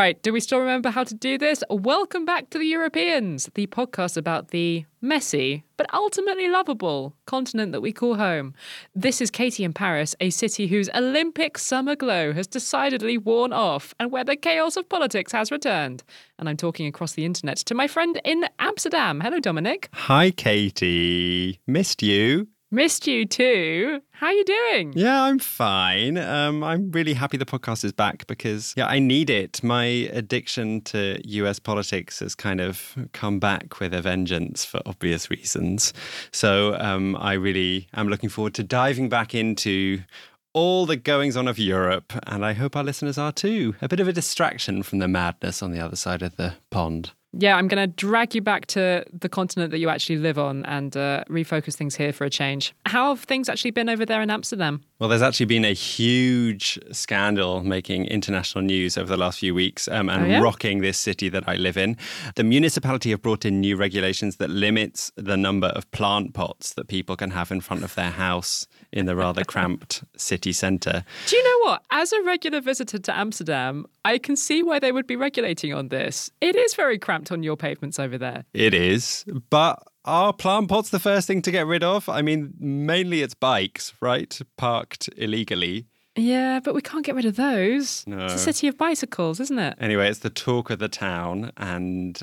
Right, do we still remember how to do this? Welcome back to the Europeans, the podcast about the messy, but ultimately lovable continent that we call home. This is Katie in Paris, a city whose Olympic summer glow has decidedly worn off and where the chaos of politics has returned. And I'm talking across the internet to my friend in Amsterdam. Hello, Dominic. Hi, Katie. Missed you. Missed you too. How are you doing? Yeah, I'm fine. I'm really happy the podcast is back because, I need it. My addiction to US politics has kind of come back with a vengeance for obvious reasons. So I really am looking forward to diving back into all the goings on of Europe, and I hope our listeners are too. A bit of a distraction from the madness on the other side of the pond. Yeah, I'm going to drag you back to the continent that you actually live on and refocus things here for a change. How have things actually been over there in Amsterdam? Well, there's actually been a huge scandal making international news over the last few weeks rocking this city that I live in. The municipality have brought in new regulations that limits the number of plant pots that people can have in front of their house in the rather cramped city centre. Do you know what? As a regular visitor to Amsterdam, I can see why they would be regulating on this. It is very cramped on your pavements over there. It is, but are plant pots the first thing to get rid of? I mean, mainly it's bikes, right? Parked illegally. Yeah, but we can't get rid of those. No. It's a city of bicycles, isn't it? Anyway, it's the talk of the town, and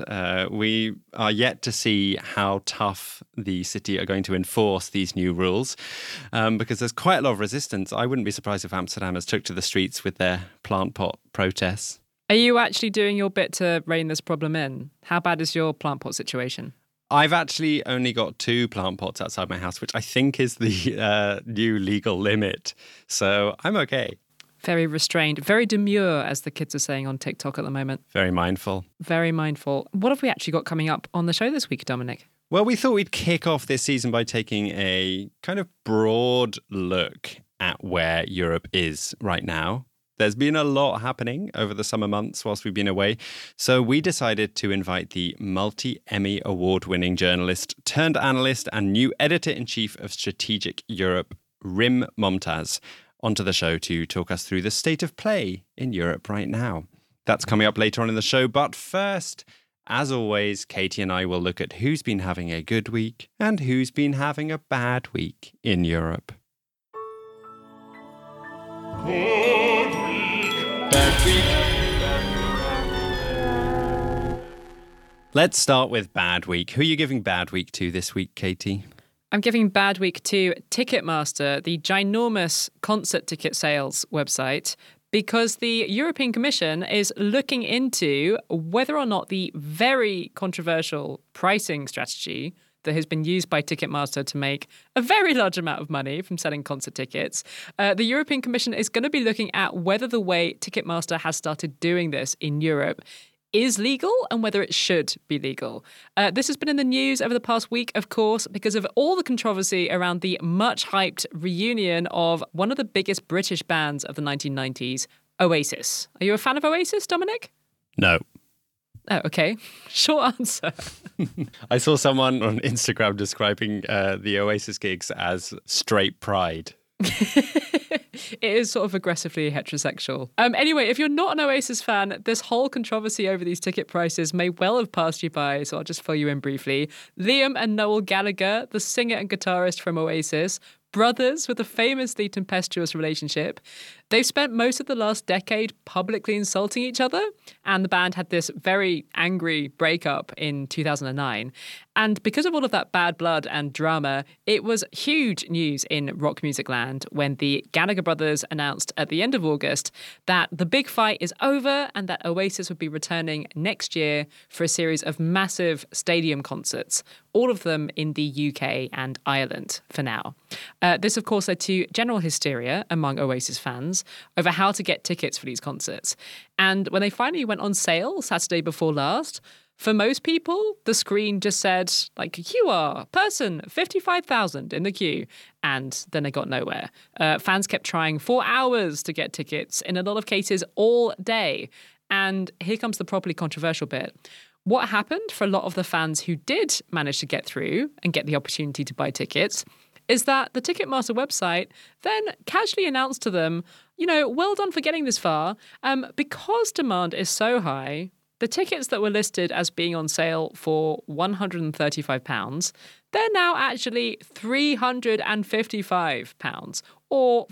we are yet to see how tough the city are going to enforce these new rules, because there's quite a lot of resistance. I wouldn't be surprised if Amsterdammers took to the streets with their plant pot protests. Are you actually doing your bit to rein this problem in? How bad is your plant pot situation? I've actually only got 2 plant pots outside my house, which I think is the new legal limit. So I'm okay. Very restrained, very demure, as the kids are saying on TikTok at the moment. Very mindful. Very mindful. What have we actually got coming up on the show this week, Dominic? Well, we thought we'd kick off this season by taking a kind of broad look at where Europe is right now. There's been a lot happening over the summer months whilst we've been away, so we decided to invite the multi-Emmy award-winning journalist turned analyst and new editor-in-chief of Strategic Europe, Rim Momtaz, onto the show to talk us through the state of play in Europe right now. That's coming up later on in the show, but first, as always, Katie and I will look at who's been having a good week and who's been having a bad week in Europe. Let's start with bad week. Who are you giving bad week to this week, Katie? I'm giving bad week to Ticketmaster, the ginormous concert ticket sales website, because the European Commission is looking into whether or not the very controversial pricing strategy that has been used by Ticketmaster to make a very large amount of money from selling concert tickets. The European Commission is going to be looking at whether the way Ticketmaster has started doing this in Europe is legal and whether it should be legal. This has been in the news over the past week, of course, because of all the controversy around the much-hyped reunion of one of the biggest British bands of the 1990s, Oasis. Are you a fan of Oasis, Dominic? No. Oh, okay. Short answer. I saw someone on Instagram describing the Oasis gigs as straight pride. It is sort of aggressively heterosexual. Anyway, if you're not an Oasis fan, this whole controversy over these ticket prices may well have passed you by, so I'll just fill you in briefly. Liam and Noel Gallagher, the singer and guitarist from Oasis, brothers with a famously tempestuous relationship. They've spent most of the last decade publicly insulting each other, and the band had this very angry breakup in 2009. And because of all of that bad blood and drama, it was huge news in rock music land when the Gallagher brothers announced at the end of August that the big fight is over and that Oasis would be returning next year for a series of massive stadium concerts, all of them in the UK and Ireland for now. This, of course, led to general hysteria among Oasis fans over how to get tickets for these concerts. And when they finally went on sale Saturday before last, for most people, the screen just said, you are person 55,000 in the queue. And then they got nowhere. Fans kept trying for hours to get tickets, in a lot of cases all day. And here comes the properly controversial bit. What happened for a lot of the fans who did manage to get through and get the opportunity to buy tickets is that the Ticketmaster website then casually announced to them, well done for getting this far. Because demand is so high, the tickets that were listed as being on sale for £135, they're now actually £355 or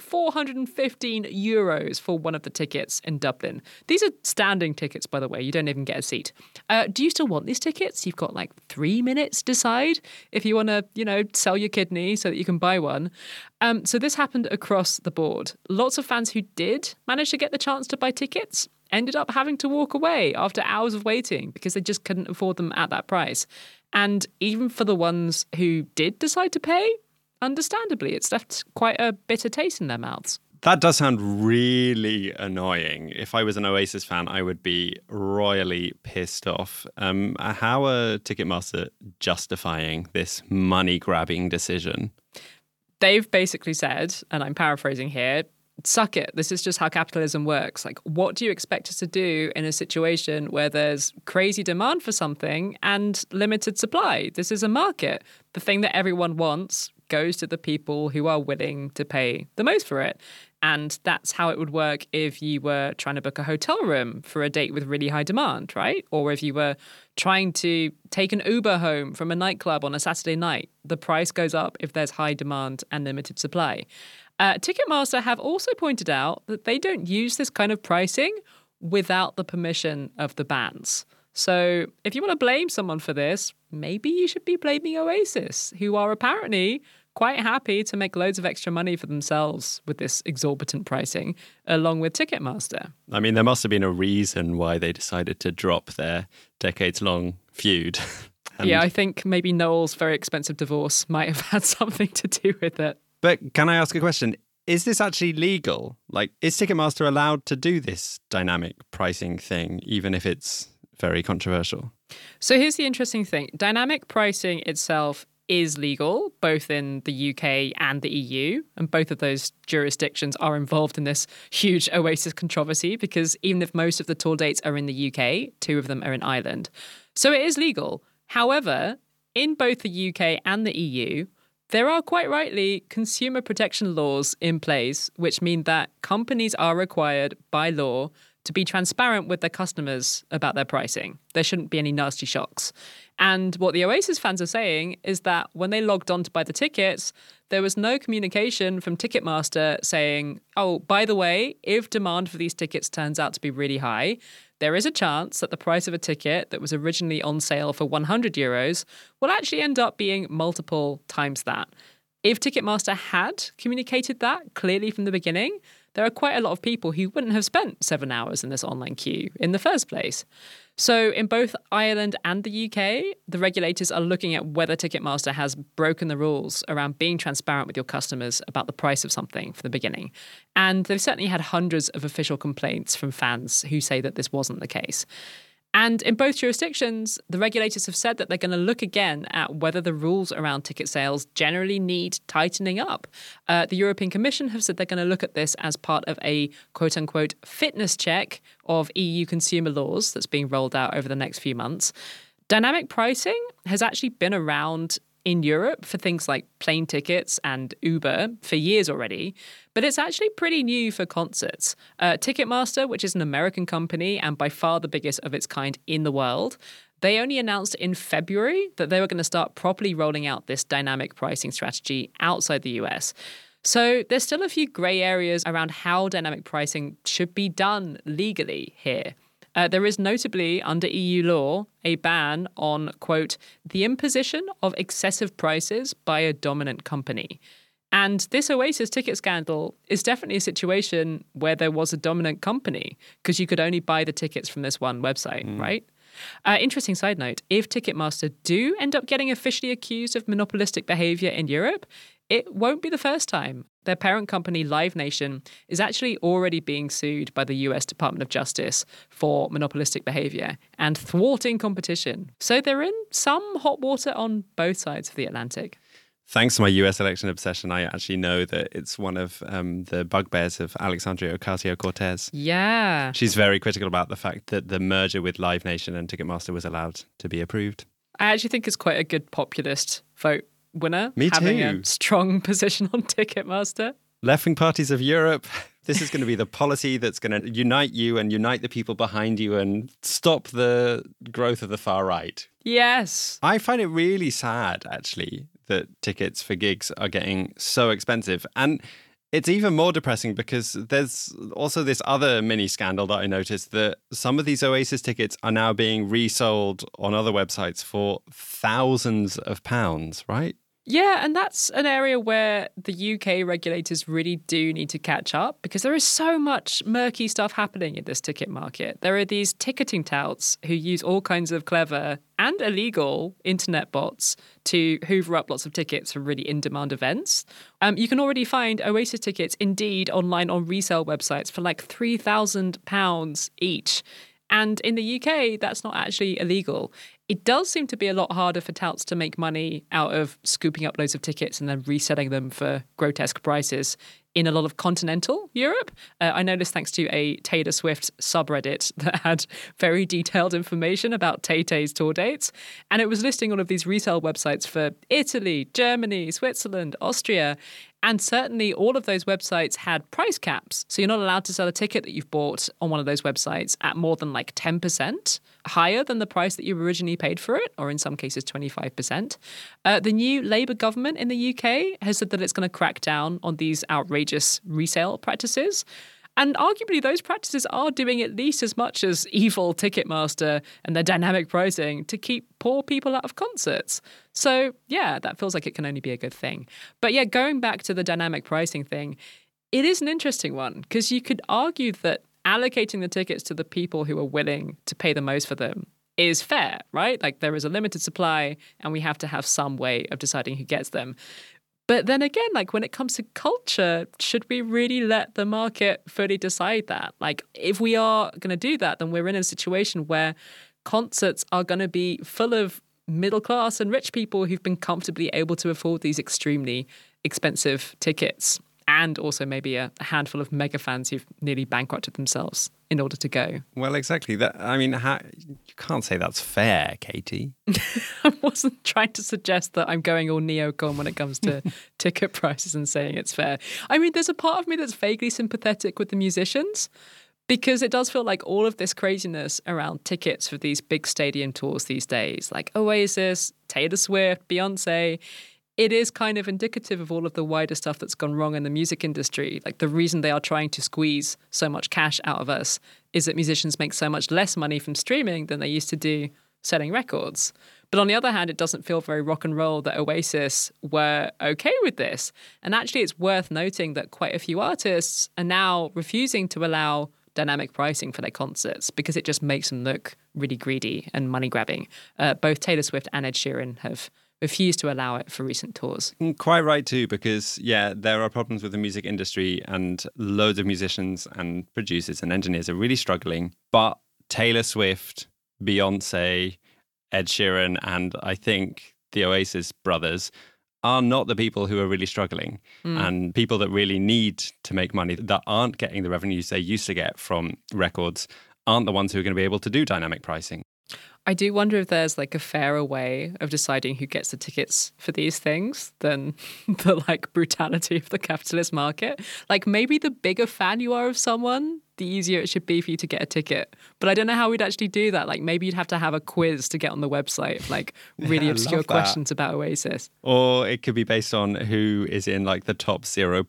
€415 for one of the tickets in Dublin. These are standing tickets, by the way. You don't even get a seat. Do you still want these tickets? You've got 3 minutes to decide if you want to, sell your kidney so that you can buy one. So this happened across the board. Lots of fans who did manage to get the chance to buy tickets ended up having to walk away after hours of waiting because they just couldn't afford them at that price. And even for the ones who did decide to pay, understandably, it's left quite a bitter taste in their mouths. That does sound really annoying. If I was an Oasis fan, I would be royally pissed off. How are Ticketmaster justifying this money-grabbing decision? They've basically said, and I'm paraphrasing here, suck it. This is just how capitalism works. What do you expect us to do in a situation where there's crazy demand for something and limited supply? This is a market. The thing that everyone wants goes to the people who are willing to pay the most for it. And that's how it would work if you were trying to book a hotel room for a date with really high demand, right? Or if you were trying to take an Uber home from a nightclub on a Saturday night. The price goes up if there's high demand and limited supply. Ticketmaster have also pointed out that they don't use this kind of pricing without the permission of the bands. So if you want to blame someone for this, maybe you should be blaming Oasis, who are apparently quite happy to make loads of extra money for themselves with this exorbitant pricing, along with Ticketmaster. I mean, there must have been a reason why they decided to drop their decades-long feud. Yeah, I think maybe Noel's very expensive divorce might have had something to do with it. But can I ask a question? Is this actually legal? Is Ticketmaster allowed to do this dynamic pricing thing, even if it's very controversial? So here's the interesting thing. Dynamic pricing itself is legal, both in the UK and the EU. And both of those jurisdictions are involved in this huge Oasis controversy because even if most of the tour dates are in the UK, 2 of them are in Ireland. So it is legal. However, in both the UK and the EU, there are quite rightly consumer protection laws in place, which mean that companies are required by law to be transparent with their customers about their pricing. There shouldn't be any nasty shocks. And what the Oasis fans are saying is that when they logged on to buy the tickets, there was no communication from Ticketmaster saying, oh, by the way, if demand for these tickets turns out to be really high, there is a chance that the price of a ticket that was originally on sale for €100 will actually end up being multiple times that. If Ticketmaster had communicated that clearly from the beginning, there are quite a lot of people who wouldn't have spent 7 hours in this online queue in the first place. So in both Ireland and the UK, the regulators are looking at whether Ticketmaster has broken the rules around being transparent with your customers about the price of something from the beginning. And they've certainly had hundreds of official complaints from fans who say that this wasn't the case. And in both jurisdictions, the regulators have said that they're going to look again at whether the rules around ticket sales generally need tightening up. The European Commission have said they're going to look at this as part of a quote-unquote fitness check of EU consumer laws that's being rolled out over the next few months. Dynamic pricing has actually been around in Europe for things like plane tickets and Uber for years already, but it's actually pretty new for concerts. Ticketmaster, which is an American company and by far the biggest of its kind in the world, they only announced in February that they were going to start properly rolling out this dynamic pricing strategy outside the US. So there's still a few grey areas around how dynamic pricing should be done legally here. There is notably, under EU law, a ban on, quote, the imposition of excessive prices by a dominant company. And this Oasis ticket scandal is definitely a situation where there was a dominant company because you could only buy the tickets from this one website, right? Interesting side note, if Ticketmaster do end up getting officially accused of monopolistic behaviour in Europe, it won't be the first time. Their parent company, Live Nation, is actually already being sued by the US Department of Justice for monopolistic behaviour and thwarting competition. So they're in some hot water on both sides of the Atlantic. Thanks to my US election obsession, I actually know that it's one of the bugbears of Alexandria Ocasio-Cortez. Yeah. She's very critical about the fact that the merger with Live Nation and Ticketmaster was allowed to be approved. I actually think it's quite a good populist vote winner. Me having too. a strong position on Ticketmaster. Left-wing parties of Europe, this is going to be the policy that's going to unite you and unite the people behind you and stop the growth of the far right. Yes. I find it really sad, actually, that tickets for gigs are getting so expensive. And it's even more depressing because there's also this other mini scandal that I noticed that some of these Oasis tickets are now being resold on other websites for thousands of pounds, right? Yeah, and that's an area where the UK regulators really do need to catch up because there is so much murky stuff happening in this ticket market. There are these ticketing touts who use all kinds of clever and illegal internet bots to hoover up lots of tickets for really in-demand events. You can already find Oasis tickets indeed online on resale websites for like £3,000 each. And in the UK, that's not actually illegal. It does seem to be a lot harder for touts to make money out of scooping up loads of tickets and then reselling them for grotesque prices in a lot of continental Europe. I know this thanks to a Taylor Swift subreddit that had very detailed information about Tay-Tay's tour dates. And it was listing all of these resale websites for Italy, Germany, Switzerland, Austria. And certainly all of those websites had price caps. So you're not allowed to sell a ticket that you've bought on one of those websites at more than like 10% higher than the price that you originally paid for it, or in some cases 25%. The new Labour government in the UK has said that it's going to crack down on these outrageous resale practices. And arguably, those practices are doing at least as much as evil Ticketmaster and their dynamic pricing to keep poor people out of concerts. So, yeah, that feels like it can only be a good thing. But yeah, going back to the dynamic pricing thing, it is an interesting one because you could argue that allocating the tickets to the people who are willing to pay the most for them is fair, right? Like there is a limited supply and we have to have some way of deciding who gets them. But then again, like when it comes to culture, should we really let the market fully decide that? Like if we are going to do that, then we're in a situation where concerts are going to be full of middle class and rich people who've been comfortably able to afford these extremely expensive tickets. And also maybe a handful of mega fans who've nearly bankrupted themselves in order to go. Well, exactly. You can't say that's fair, Katie. I wasn't trying to suggest that I'm going all neocon when it comes to ticket prices and saying it's fair. I mean, there's a part of me that's vaguely sympathetic with the musicians because it does feel like all of this craziness around tickets for these big stadium tours these days, like Oasis, Taylor Swift, Beyonce, it is kind of indicative of all of the wider stuff that's gone wrong in the music industry. Like the reason they are trying to squeeze so much cash out of us is that musicians make so much less money from streaming than they used to do selling records. But on the other hand, it doesn't feel very rock and roll that Oasis were okay with this. And actually, it's worth noting that quite a few artists are now refusing to allow dynamic pricing for their concerts because it just makes them look really greedy and money grabbing. Both Taylor Swift and Ed Sheeran have refused to allow it for recent tours. Quite right too, because there are problems with the music industry and loads of musicians and producers and engineers are really struggling. But Taylor Swift, Beyonce, Ed Sheeran, and I think the Oasis brothers are not the people who are really struggling. And people that really need to make money that aren't getting the revenues they used to get from records aren't the ones who are going to be able to do dynamic pricing. I do wonder if there's like a fairer way of deciding who gets the tickets for these things than the like brutality of the capitalist market. Like maybe the bigger fan you are of someone, the easier it should be for you to get a ticket. But I don't know how we'd actually do that. Like maybe you'd have to have a quiz to get on the website of like really obscure questions about Oasis. Or it could be based on who is in like the top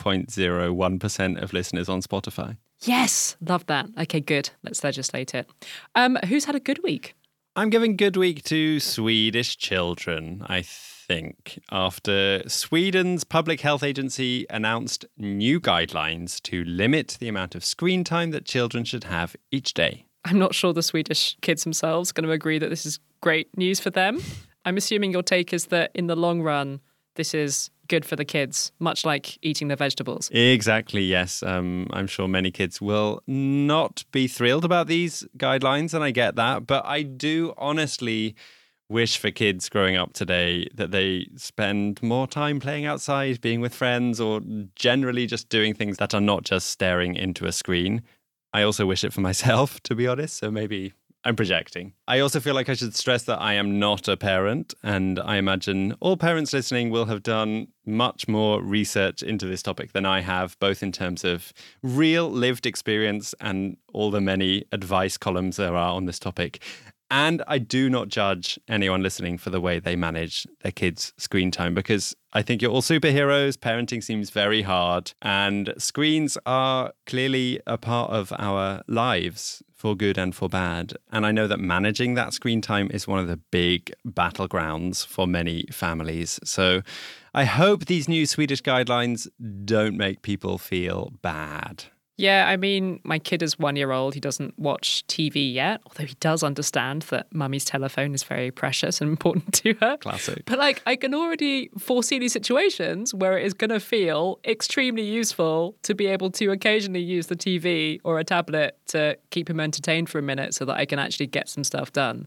0.01% of listeners on Spotify. Yes, love that. Okay, good. Let's legislate it. Who's had a good week? I'm giving good week to Swedish children, I think, after Sweden's public health agency announced new guidelines to limit the amount of screen time that children should have each day. I'm not sure the Swedish kids themselves are going to agree that this is great news for them. I'm assuming your take is that in the long run, this is good for the kids, much like eating their vegetables. Exactly, yes. I'm sure many kids will not be thrilled about these guidelines, and I get that. But I do honestly wish for kids growing up today that they spend more time playing outside, being with friends, or generally just doing things that are not just staring into a screen. I also wish it for myself, to be honest. So maybe I'm projecting. I also feel like I should stress that I am not a parent, and I imagine all parents listening will have done much more research into this topic than I have, both in terms of real lived experience and all the many advice columns there are on this topic. And I do not judge anyone listening for the way they manage their kids' screen time, because I think you're all superheroes. Parenting seems very hard, and screens are clearly a part of our lives for good and for bad. And I know that managing that screen time is one of the big battlegrounds for many families. So I hope these new Swedish guidelines don't make people feel bad. Yeah, I mean, my kid is 1 year old. He doesn't watch TV yet, although he does understand that mummy's telephone is very precious and important to her. Classic. But like, I can already foresee these situations where it is going to feel extremely useful to be able to occasionally use the TV or a tablet to keep him entertained for a minute so that I can actually get some stuff done.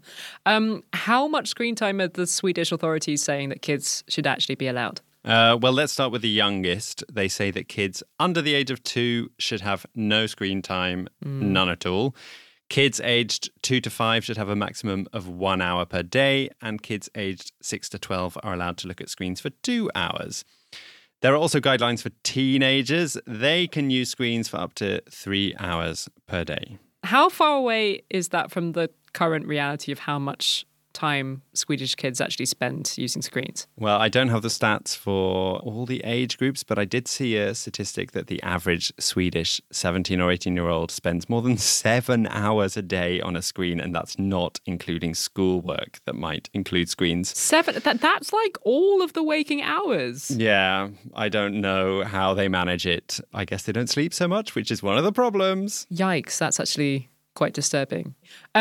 How much screen time are the Swedish authorities saying that kids should actually be allowed? Well, let's start with the youngest. They say that kids under the age of 2 should have no screen time, none at all. Kids aged 2 to 5 should have a maximum of 1 hour per day, and kids aged 6 to 12 are allowed to look at screens for 2 hours. There are also guidelines for teenagers. They can use screens for up to 3 hours per day. How far away is that from the current reality of how much time Swedish kids actually spend using screens? Well, I don't have the stats for all the age groups, but I did see a statistic that the average Swedish 17 or 18-year-old spends more than 7 hours a day on a screen, and that's not including schoolwork that might include screens. 7? That's like all of the waking hours. Yeah, I don't know how they manage it. I guess they don't sleep so much, which is one of the problems. Yikes, that's actually quite disturbing.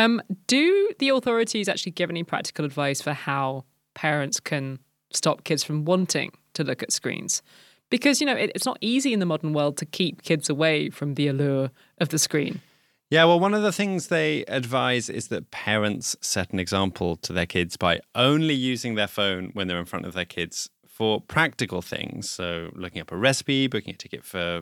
Do the authorities actually give any practical advice for how parents can stop kids from wanting to look at screens? Because, you know, it's not easy in the modern world to keep kids away from the allure of the screen. Yeah, well, one of the things they advise is that parents set an example to their kids by only using their phone when they're in front of their kids for practical things. So looking up a recipe, booking a ticket for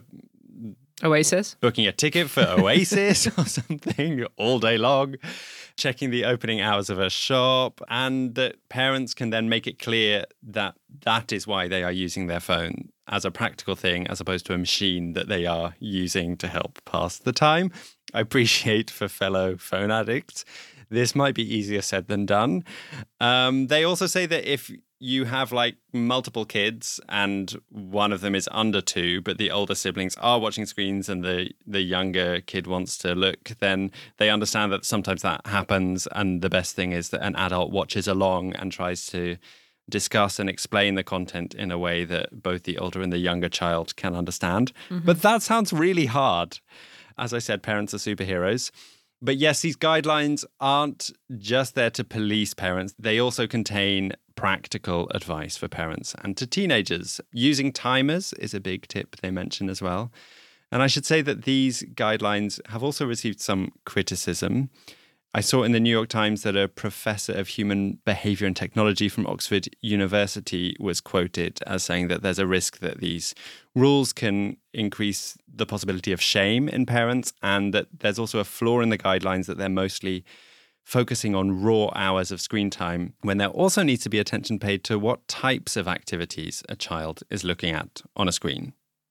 Oasis? Booking a ticket for Oasis or something all day long, checking the opening hours of a shop, and that parents can then make it clear that that is why they are using their phone as a practical thing as opposed to a machine that they are using to help pass the time. I appreciate for fellow phone addicts, this might be easier said than done. They also say that if you have like multiple kids and one of them is under 2, but the older siblings are watching screens and the younger kid wants to look, then they understand that sometimes that happens. And the best thing is that an adult watches along and tries to discuss and explain the content in a way that both the older and the younger child can understand. Mm-hmm. But that sounds really hard. As I said, parents are superheroes. But yes, these guidelines aren't just there to police parents. They also contain practical advice for parents and to teenagers. Using timers is a big tip they mention as well. And I should say that these guidelines have also received some criticism. I saw in the New York Times that a professor of human behavior and technology from Oxford University was quoted as saying that there's a risk that these rules can increase the possibility of shame in parents, and that there's also a flaw in the guidelines that they're mostly focusing on raw hours of screen time when there also needs to be attention paid to what types of activities a child is looking at on a screen.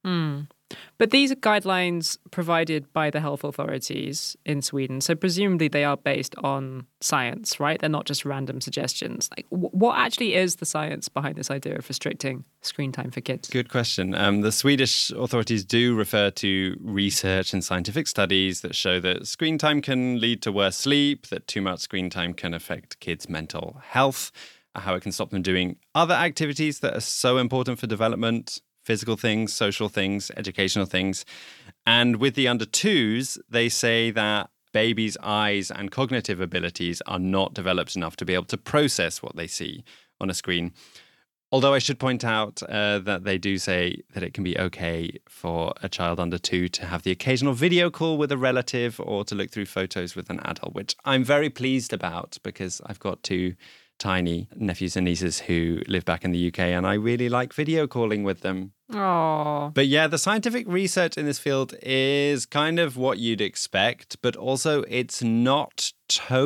But these are guidelines provided by the health authorities in Sweden. So presumably they are based on science, right? They're not just random suggestions. Like, what actually is the science behind this idea of restricting screen time for kids? Good question. The Swedish authorities do refer to research and scientific studies that show that screen time can lead to worse sleep, that too much screen time can affect kids' mental health, how it can stop them doing other activities that are so important for development. Physical things, social things, educational things. And with the under 2s, they say that babies' eyes and cognitive abilities are not developed enough to be able to process what they see on a screen. Although I should point out that they do say that it can be okay for a child under 2 to have the occasional video call with a relative or to look through photos with an adult, which I'm very pleased about because I've got 2 tiny nephews and nieces who live back in the UK, and I really like video calling with them. Oh. But yeah, the scientific research in this field is kind of what you'd expect, but also it's not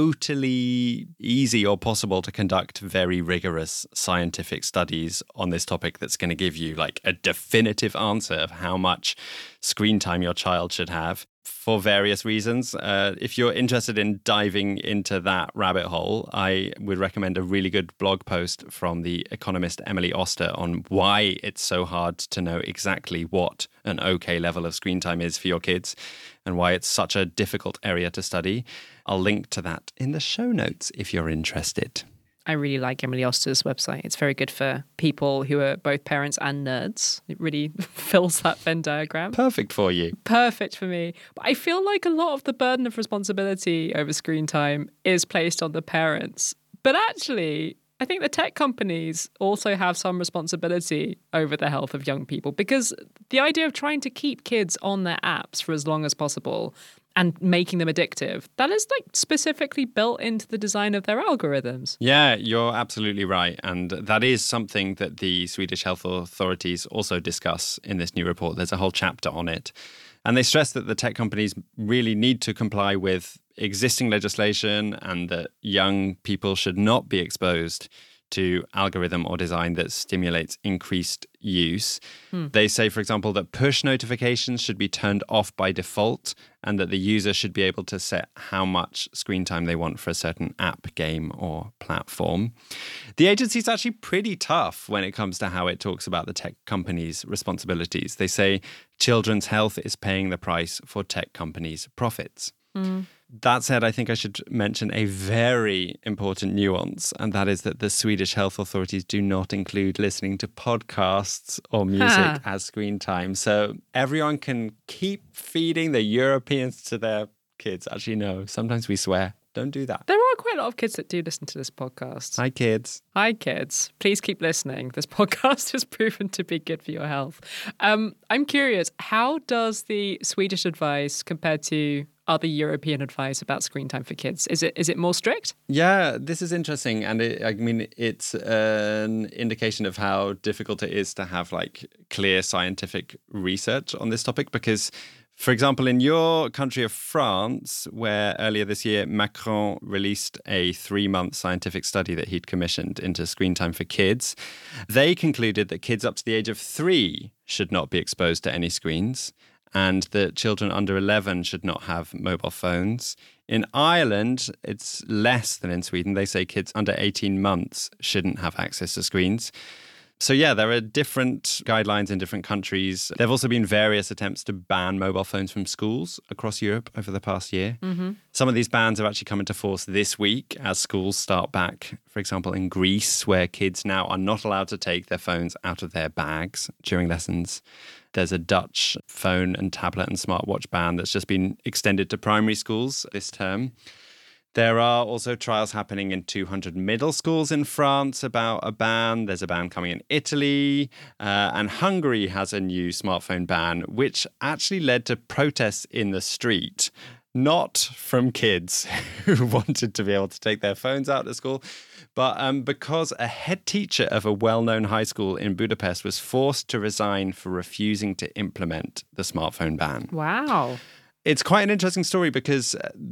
totally easy or possible to conduct very rigorous scientific studies on this topic that's going to give you like a definitive answer of how much screen time your child should have for various reasons. If you're interested in diving into that rabbit hole, I would recommend a really good blog post from the economist Emily Oster on why it's so hard to know exactly what an okay level of screen time is for your kids and why it's such a difficult area to study. I'll link to that in the show notes if you're interested. I really like Emily Oster's website. It's very good for people who are both parents and nerds. It really fills that Venn diagram. Perfect for you. Perfect for me. But I feel like a lot of the burden of responsibility over screen time is placed on the parents. But actually, I think the tech companies also have some responsibility over the health of young people, because the idea of trying to keep kids on their apps for as long as possible and making them addictive, that is like specifically built into the design of their algorithms. Yeah, you're absolutely right. And that is something that the Swedish health authorities also discuss in this new report. There's a whole chapter on it. And they stress that the tech companies really need to comply with existing legislation and that young people should not be exposed to algorithm or design that stimulates increased use. They say, for example, that push notifications should be turned off by default and that the user should be able to set how much screen time they want for a certain app, game, or platform. The agency is actually pretty tough when it comes to how it talks about the tech companies' responsibilities. They say children's health is paying the price for tech companies' profits. That said, I think I should mention a very important nuance, and that is that the Swedish health authorities do not include listening to podcasts or music as screen time. So everyone can keep feeding the Europeans to their kids. Actually, no, sometimes we swear. Don't do that. There are quite a lot of kids that do listen to this podcast. Hi, kids. Hi, kids. Please keep listening. This podcast has proven to be good for your health. I'm curious, how does the Swedish advice compare to other European advice about screen time for kids? Is it more strict? Yeah, this is interesting. And it's an indication of how difficult it is to have like clear scientific research on this topic because, for example, in your country of France, where earlier this year Macron released a 3-month scientific study that he'd commissioned into screen time for kids, they concluded that kids up to the age of 3 should not be exposed to any screens and that children under 11 should not have mobile phones. In Ireland, it's less than in Sweden. They say kids under 18 months shouldn't have access to screens. So yeah, there are different guidelines in different countries. There have also been various attempts to ban mobile phones from schools across Europe over the past year. Some of these bans have actually come into force this week as schools start back, for example, in Greece, where kids now are not allowed to take their phones out of their bags during lessons. There's a Dutch phone and tablet and smartwatch ban that's just been extended to primary schools this term. There are also trials happening in 200 middle schools in France about a ban. There's a ban coming in Italy. And Hungary has a new smartphone ban, which actually led to protests in the street, not from kids who wanted to be able to take their phones out of school, but because a head teacher of a well-known high school in Budapest was forced to resign for refusing to implement the smartphone ban. Wow. It's quite an interesting story because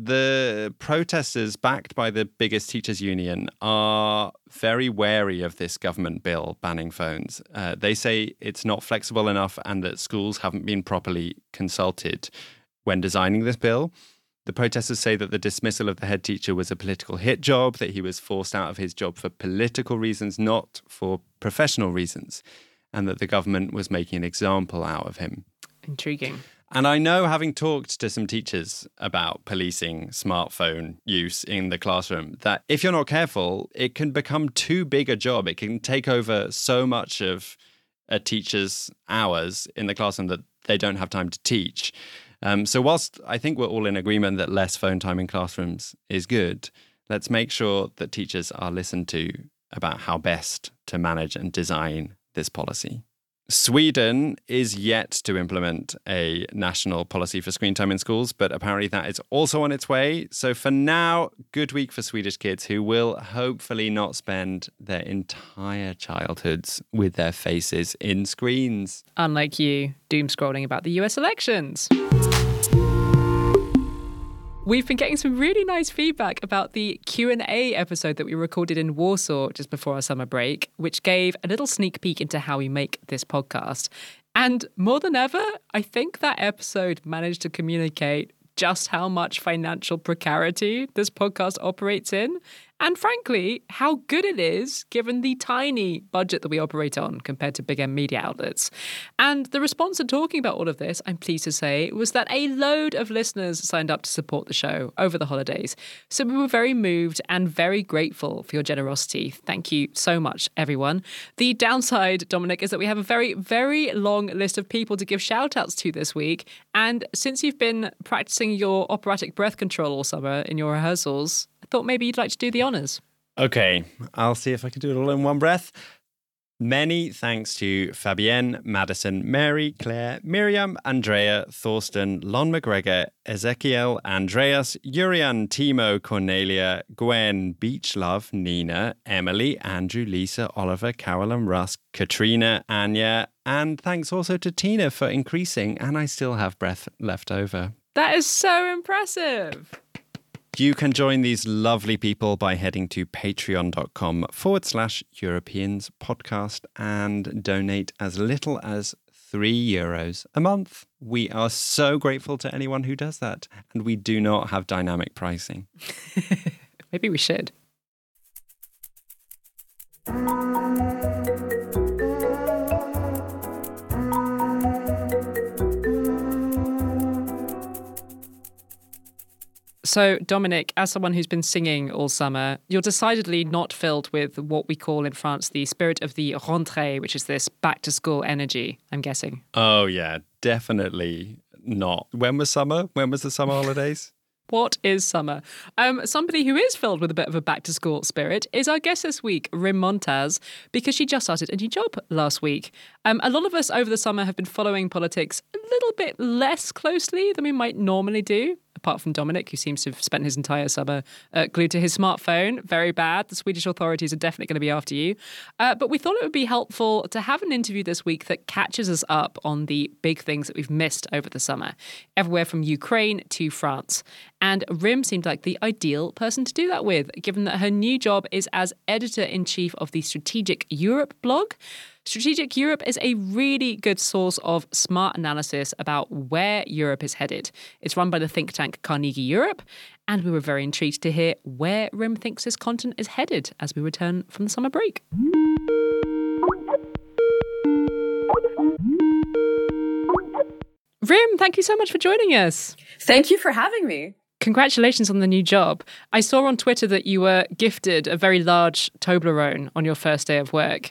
the protesters backed by the biggest teachers union are very wary of this government bill banning phones. They say it's not flexible enough and that schools haven't been properly consulted when designing this bill. The protesters say that the dismissal of the head teacher was a political hit job, that he was forced out of his job for political reasons, not for professional reasons, and that the government was making an example out of him. Intriguing. And I know, having talked to some teachers about policing smartphone use in the classroom, that if you're not careful, it can become too big a job. It can take over so much of a teacher's hours in the classroom that they don't have time to teach. So whilst I think we're all in agreement that less phone time in classrooms is good, let's make sure that teachers are listened to about how best to manage and design this policy. Sweden is yet to implement a national policy for screen time in schools, but apparently that is also on its way. So for now, good week for Swedish kids who will hopefully not spend their entire childhoods with their faces in screens. Unlike you, doom scrolling about the US elections. We've been getting some really nice feedback about the Q&A episode that we recorded in Warsaw just before our summer break, which gave a little sneak peek into how we make this podcast. And more than ever, I think that episode managed to communicate just how much financial precarity this podcast operates in. And frankly, how good it is given the tiny budget that we operate on compared to big M media outlets. And the response to talking about all of this, I'm pleased to say, was that a load of listeners signed up to support the show over the holidays. So we were very moved and very grateful for your generosity. Thank you so much, everyone. The downside, Dominic, is that we have a very, very long list of people to give shout outs to this week. And since you've been practicing your operatic breath control all summer in your rehearsals, I thought maybe you'd like to do the honours. Okay, I'll see if I can do it all in one breath. Many thanks to Fabienne, Madison, Mary, Claire, Miriam, Andrea, Thorsten, Lon McGregor, Ezekiel, Andreas, Urian, Timo, Cornelia, Gwen, Beach Love, Nina, Emily, Andrew, Lisa, Oliver, Carolyn, Russ, Katrina, Anya, and thanks also to Tina for increasing, and I still have breath left over. That is so impressive. You can join these lovely people by heading to patreon.com/Europeans podcast and donate as little as €3 a month. We are so grateful to anyone who does that. And we do not have dynamic pricing. Maybe we should. So, Dominic, as someone who's been singing all summer, you're decidedly not filled with what we call in France the spirit of the rentrée, which is this back-to-school energy, I'm guessing. Oh, yeah, definitely not. When was summer? When was the summer holidays? What is summer? Somebody who is filled with a bit of a back-to-school spirit is our guest this week, Rim Montaz, because she just started a new job last week. A lot of us over the summer have been following politics a little bit less closely than we might normally do, apart from Dominic, who seems to have spent his entire summer glued to his smartphone. Very bad. The Swedish authorities are definitely going to be after you. But we thought it would be helpful to have an interview this week that catches us up on the big things that we've missed over the summer, everywhere from Ukraine to France. And Rim seemed like the ideal person to do that with, given that her new job is as editor-in-chief of the Strategic Europe blog. Strategic Europe is a really good source of smart analysis about where Europe is headed. It's run by the think tank Carnegie Europe, and we were very intrigued to hear where Rim thinks this content is headed as we return from the summer break. Rim, thank you so much for joining us. Thank you for having me. Congratulations on the new job. I saw on Twitter that you were gifted a very large Toblerone on your first day of work.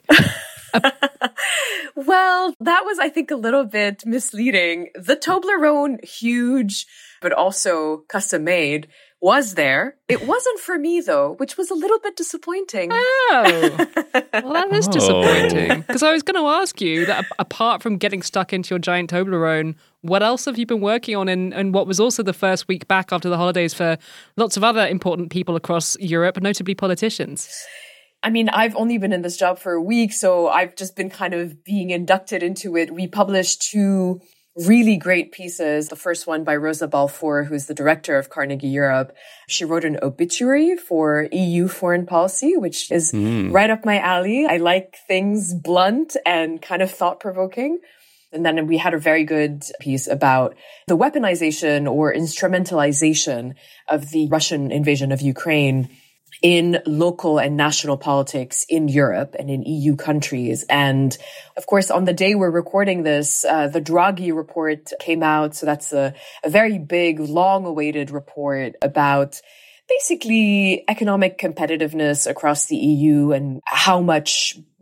Well, that was, I think, a little bit misleading. The Toblerone, huge, but also custom made, was there. It wasn't for me, though, which was a little bit disappointing. Oh, well, that is disappointing. Because I was going to ask you that apart from getting stuck into your giant Toblerone, what else have you been working on in what was also the first week back after the holidays for lots of other important people across Europe, notably politicians? I mean, I've only been in this job for a week, so I've just been kind of being inducted into it. We published 2 really great pieces. The first one by Rosa Balfour, who's the director of Carnegie Europe. She wrote an obituary for EU foreign policy, which is right up my alley. I like things blunt and kind of thought-provoking. And then we had a very good piece about the weaponization or instrumentalization of the Russian invasion of Ukraine in local and national politics in Europe and in EU countries. And of course, on the day we're recording this, the Draghi report came out. So that's a very big, long-awaited report about basically economic competitiveness across the EU and how much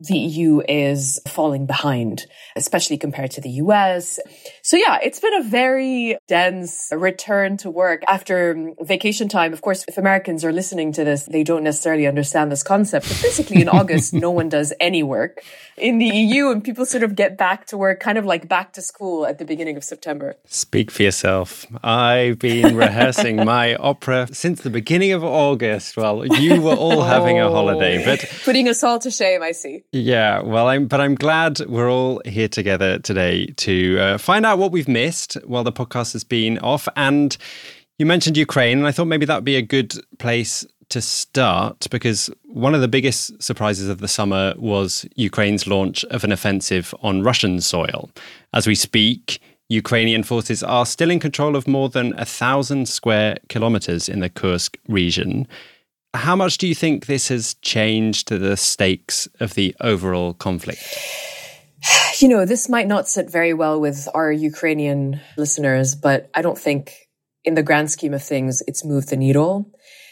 the EU is falling behind, especially compared to the US. So yeah, it's been a very dense return to work after vacation time. Of course, if Americans are listening to this, they don't necessarily understand this concept. But basically in August, no one does any work in the EU and people sort of get back to work, kind of like back to school at the beginning of September. Speak for yourself. I've been rehearsing my opera since the beginning of August. Well, you were all having a holiday, but putting us all to shame, I see. Yeah, well, I'm glad we're all here together today to find out what we've missed while the podcast has been off. And you mentioned Ukraine, and I thought maybe that would be a good place to start, because one of the biggest surprises of the summer was Ukraine's launch of an offensive on Russian soil. As we speak, Ukrainian forces are still in control of more than 1,000 square kilometers in the Kursk region. How much do you think this has changed the stakes of the overall conflict? You know, this might not sit very well with our Ukrainian listeners, but I don't think in the grand scheme of things, it's moved the needle.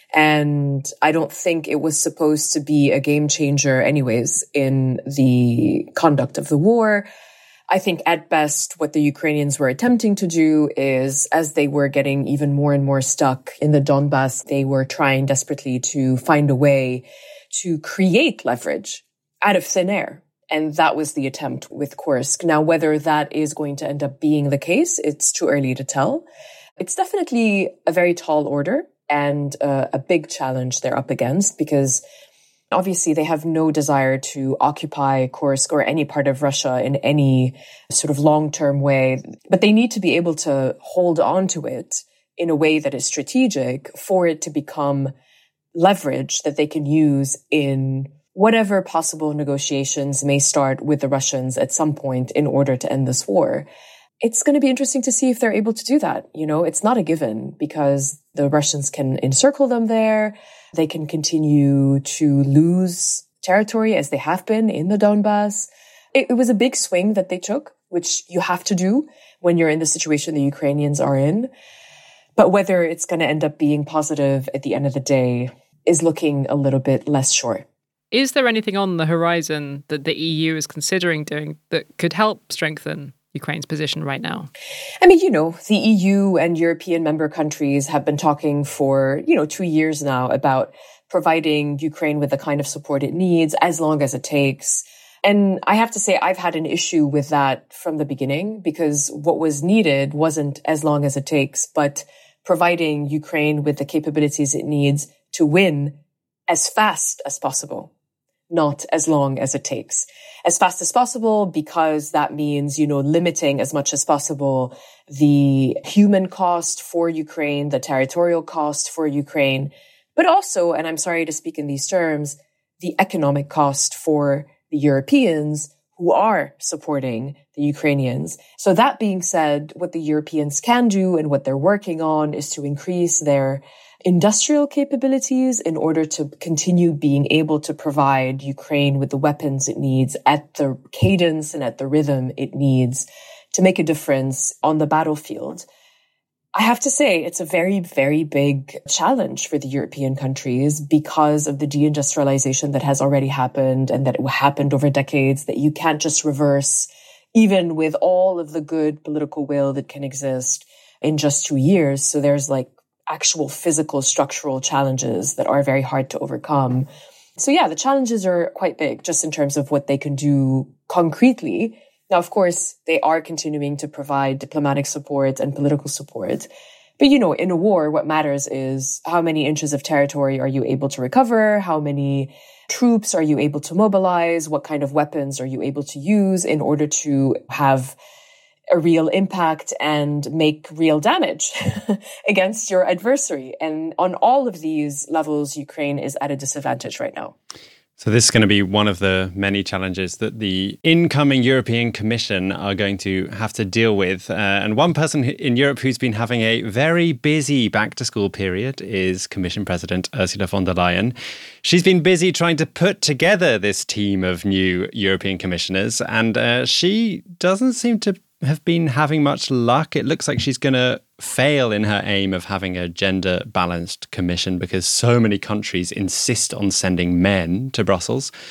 And I don't think it was supposed to be a game changer anyways in the conduct of the war. I think at best what the Ukrainians were attempting to do is, as they were getting even more and more stuck in the Donbass, they were trying desperately to find a way to create leverage out of thin air. And that was the attempt with Kursk. Now, whether that is going to end up being the case, it's too early to tell. It's definitely a very tall order and a big challenge they're up against, because obviously they have no desire to occupy Kursk or any part of Russia in any sort of long-term way, but they need to be able to hold on to it in a way that is strategic for it to become leverage that they can use in whatever possible negotiations may start with the Russians at some point in order to end this war. It's going to be interesting to see if they're able to do that. You know, it's not a given because the Russians can encircle them there. They can continue to lose territory as they have been in the Donbass. It was a big swing that they took, which you have to do when you're in the situation the Ukrainians are in. But whether it's going to end up being positive at the end of the day is looking a little bit less sure. Is there anything on the horizon that the EU is considering doing that could help strengthen Ukraine's position right now? I mean, you know, the EU and European member countries have been talking for, 2 years now about providing Ukraine with the kind of support it needs as long as it takes. And I have to say, I've had an issue with that from the beginning, because what was needed wasn't as long as it takes, but providing Ukraine with the capabilities it needs to win as fast as possible. Not as long as it takes. As fast as possible, because that means, limiting as much as possible the human cost for Ukraine, the territorial cost for Ukraine, but also, and I'm sorry to speak in these terms, the economic cost for the Europeans who are supporting the Ukrainians. So that being said, what the Europeans can do and what they're working on is to increase their industrial capabilities in order to continue being able to provide Ukraine with the weapons it needs at the cadence and at the rhythm it needs to make a difference on the battlefield. I have to say, it's a very, very big challenge for the European countries because of the deindustrialization that has already happened and that it happened over decades, that you can't just reverse, even with all of the good political will that can exist in just 2 years. So there's actual physical structural challenges that are very hard to overcome. So yeah, the challenges are quite big just in terms of what they can do concretely. Now, of course, they are continuing to provide diplomatic support and political support. But, in a war, what matters is how many inches of territory are you able to recover? How many troops are you able to mobilize? What kind of weapons are you able to use in order to have a real impact and make real damage against your adversary? And on all of these levels, Ukraine is at a disadvantage right now. So this is going to be one of the many challenges that the incoming European Commission are going to have to deal with. And one person in Europe who's been having a very busy back-to-school period is Commission President Ursula von der Leyen. She's been busy trying to put together this team of new European commissioners, and she doesn't seem to have been having much luck. It looks like she's going to fail in her aim of having a gender-balanced commission because so many countries insist on sending men to Brussels.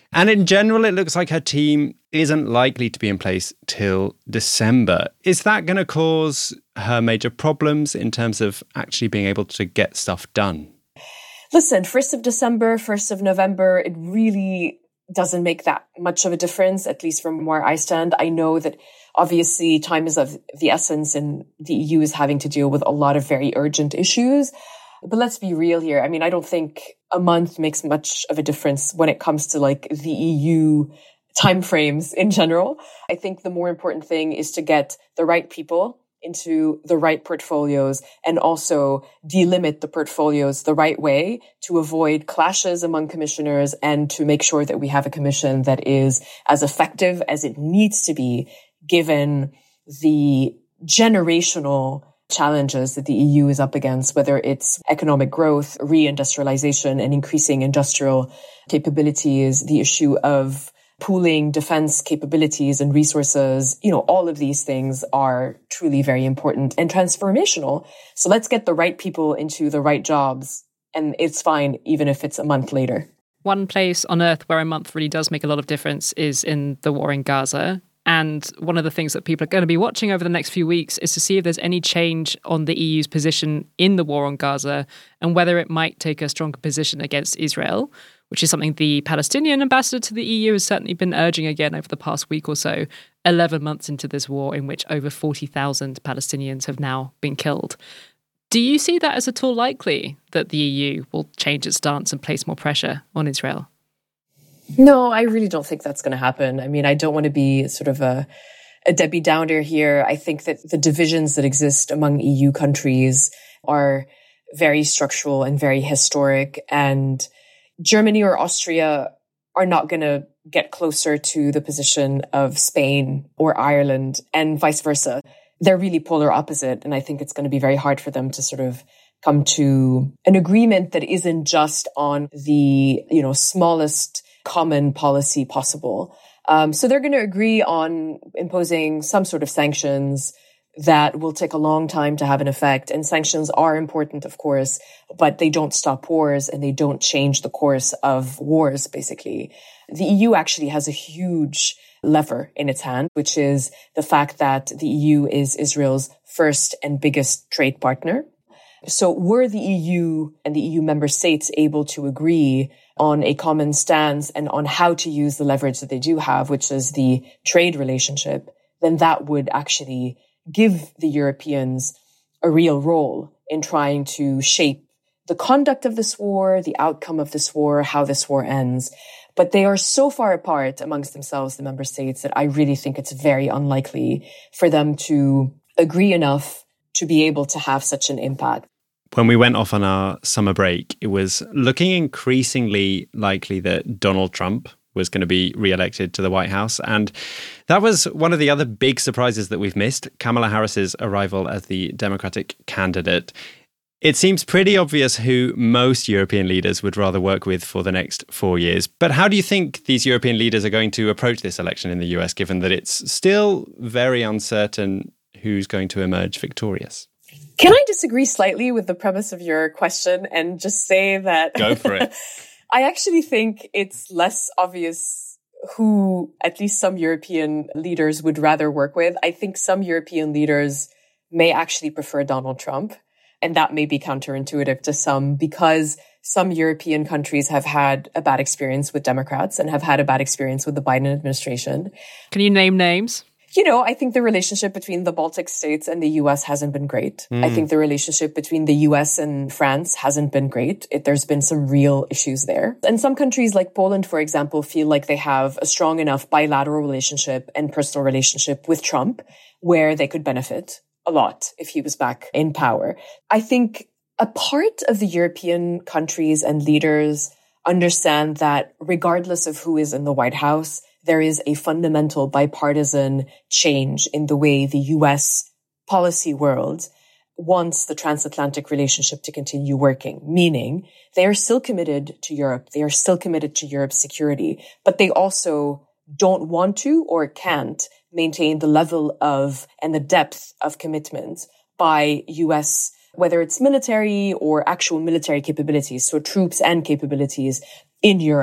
And in general, it looks like her team isn't likely to be in place till December. Is that going to cause her major problems in terms of actually being able to get stuff done? Listen, 1st of December, 1st of November, it really doesn't make that much of a difference, at least from where I stand. I know that obviously time is of the essence and the EU is having to deal with a lot of very urgent issues. But let's be real here. I mean, I don't think a month makes much of a difference when it comes to like the EU timeframes in general. I think the more important thing is to get the right people into the right portfolios and also delimit the portfolios the right way to avoid clashes among commissioners and to make sure that we have a commission that is as effective as it needs to be given the generational challenges that the EU is up against, whether it's economic growth, reindustrialization, and increasing industrial capabilities, the issue of pooling defense capabilities and resources. All of these things are truly very important and transformational. So let's get the right people into the right jobs, and it's fine even if it's a month later. One place on earth where a month really does make a lot of difference is in the war in Gaza. And one of the things that people are going to be watching over the next few weeks is to see if there's any change on the EU's position in the war on Gaza and whether it might take a stronger position against Israel, which is something the Palestinian ambassador to the EU has certainly been urging again over the past week or so, 11 months into this war in which over 40,000 Palestinians have now been killed. Do you see that as at all likely that the EU will change its stance and place more pressure on Israel? No, I really don't think that's going to happen. I mean, I don't want to be sort of a Debbie Downer here. I think that the divisions that exist among EU countries are very structural and very historic. And Germany or Austria are not going to get closer to the position of Spain or Ireland and vice versa. They're really polar opposite. And I think it's going to be very hard for them to sort of come to an agreement that isn't just on the, smallest common policy possible. So they're going to agree on imposing some sort of sanctions that will take a long time to have an effect. And sanctions are important, of course, but they don't stop wars and they don't change the course of wars, basically. The EU actually has a huge lever in its hand, which is the fact that the EU is Israel's first and biggest trade partner. So were the EU and the EU member states able to agree on a common stance and on how to use the leverage that they do have, which is the trade relationship, then that would actually give the Europeans a real role in trying to shape the conduct of this war, the outcome of this war, how this war ends. But they are so far apart amongst themselves, the member states, that I really think it's very unlikely for them to agree enough to be able to have such an impact. When we went off on our summer break, it was looking increasingly likely that Donald Trump was going to be re-elected to the White House. And that was one of the other big surprises that we've missed, Kamala Harris's arrival as the Democratic candidate. It seems pretty obvious who most European leaders would rather work with for the next 4 years. But how do you think these European leaders are going to approach this election in the US, given that it's still very uncertain who's going to emerge victorious? Can I disagree slightly with the premise of your question and just say that... Go for it. I actually think it's less obvious who at least some European leaders would rather work with. I think some European leaders may actually prefer Donald Trump. And that may be counterintuitive to some because some European countries have had a bad experience with Democrats and have had a bad experience with the Biden administration. Can you name names? I think the relationship between the Baltic states and the US hasn't been great. I think the relationship between the US and France hasn't been great. There's been some real issues there. And some countries like Poland, for example, feel like they have a strong enough bilateral relationship and personal relationship with Trump where they could benefit a lot if he was back in power. I think a part of the European countries and leaders understand that regardless of who is in the White House, there is a fundamental bipartisan change in the way the US policy world wants the transatlantic relationship to continue working, meaning they are still committed to Europe. They are still committed to Europe's security, but they also don't want to or can't maintain the level of and the depth of commitment by US, whether it's military or actual military capabilities, so troops and capabilities in Europe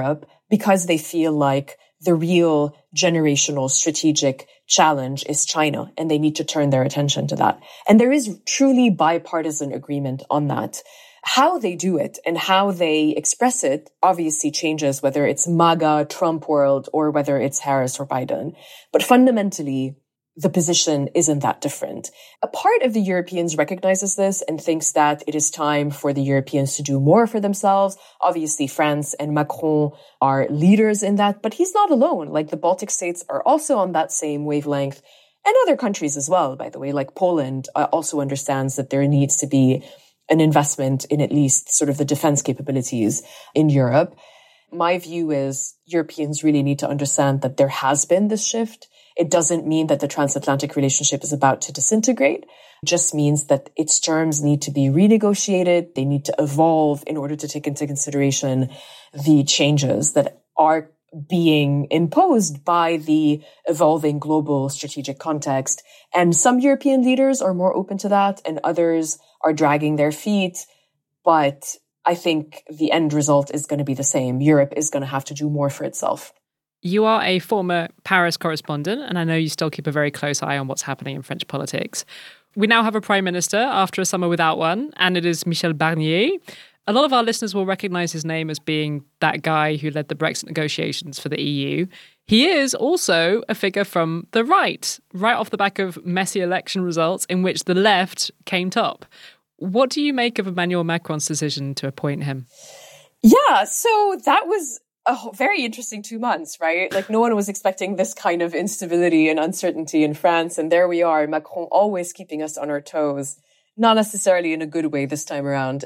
because they feel like the real generational strategic challenge is China, and they need to turn their attention to that. And there is truly bipartisan agreement on that. How they do it and how they express it obviously changes, whether it's MAGA, Trump world, or whether it's Harris or Biden. But fundamentally, the position isn't that different. A part of the Europeans recognizes this and thinks that it is time for the Europeans to do more for themselves. Obviously, France and Macron are leaders in that, but he's not alone. Like, the Baltic states are also on that same wavelength, and other countries as well, by the way, like Poland also understands that there needs to be an investment in at least sort of the defense capabilities in Europe. My view is Europeans really need to understand that there has been this shift. It doesn't mean that the transatlantic relationship is about to disintegrate. It just means that its terms need to be renegotiated. They need to evolve in order to take into consideration the changes that are being imposed by the evolving global strategic context. And some European leaders are more open to that, and others are dragging their feet. But I think the end result is going to be the same. Europe is going to have to do more for itself. You are a former Paris correspondent, and I know you still keep a very close eye on what's happening in French politics. We now have a prime minister after a summer without one, and it is Michel Barnier. A lot of our listeners will recognise his name as being that guy who led the Brexit negotiations for the EU. He is also a figure from the right off the back of messy election results in which the left came top. What do you make of Emmanuel Macron's decision to appoint him? Yeah, so that was a very interesting 2 months, right? Like, no one was expecting this kind of instability and uncertainty in France. And there we are, Macron always keeping us on our toes, not necessarily in a good way this time around.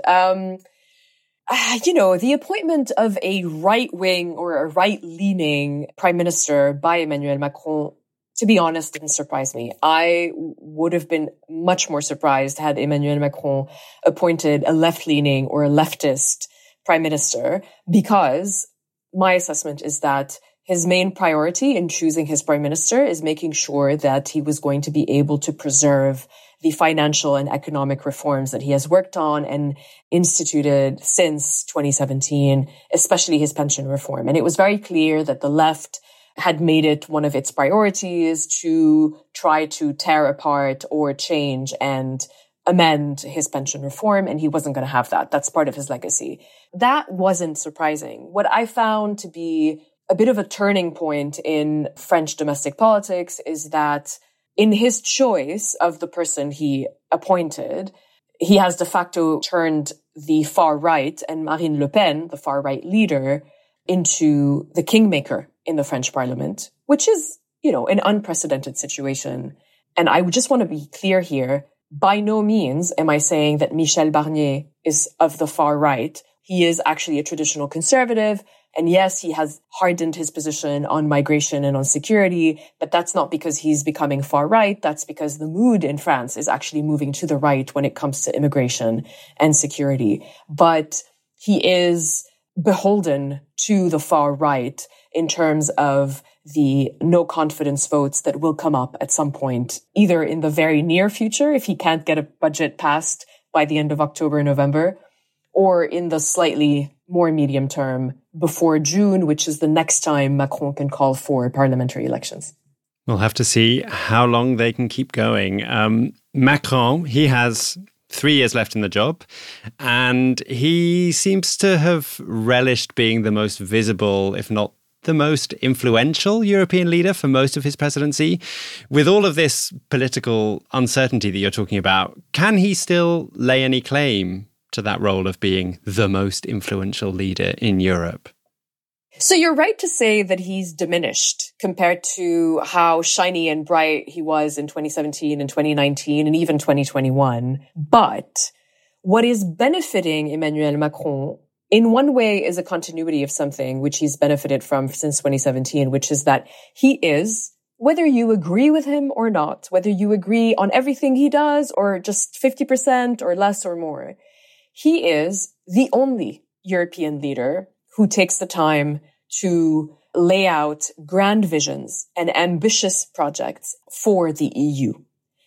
The appointment of a right-wing or a right-leaning prime minister by Emmanuel Macron, to be honest, didn't surprise me. I would have been much more surprised had Emmanuel Macron appointed a left-leaning or a leftist prime minister, because my assessment is that his main priority in choosing his prime minister is making sure that he was going to be able to preserve the financial and economic reforms that he has worked on and instituted since 2017, especially his pension reform. And it was very clear that the left had made it one of its priorities to try to tear apart or change and amend his pension reform, and he wasn't going to have that. That's part of his legacy. That wasn't surprising. What I found to be a bit of a turning point in French domestic politics is that in his choice of the person he appointed, he has de facto turned the far right and Marine Le Pen, the far right leader, into the kingmaker in the French parliament, which is, an unprecedented situation. And I just want to be clear here. By no means am I saying that Michel Barnier is of the far right. He is actually a traditional conservative. And yes, he has hardened his position on migration and on security, but that's not because he's becoming far right. That's because the mood in France is actually moving to the right when it comes to immigration and security. But he is beholden to the far right in terms of the no confidence votes that will come up at some point, either in the very near future, if he can't get a budget passed by the end of October, November, or in the slightly more medium term before June, which is the next time Macron can call for parliamentary elections. We'll have to see how long they can keep going. Macron, he has 3 years left in the job, and he seems to have relished being the most visible, if not the most influential European leader for most of his presidency. With all of this political uncertainty that you're talking about, can he still lay any claim to that role of being the most influential leader in Europe? So you're right to say that he's diminished compared to how shiny and bright he was in 2017 and 2019 and even 2021. But what is benefiting Emmanuel Macron in one way is a continuity of something which he's benefited from since 2017, which is that he is, whether you agree with him or not, whether you agree on everything he does or just 50% or less or more, he is the only European leader who takes the time to lay out grand visions and ambitious projects for the EU.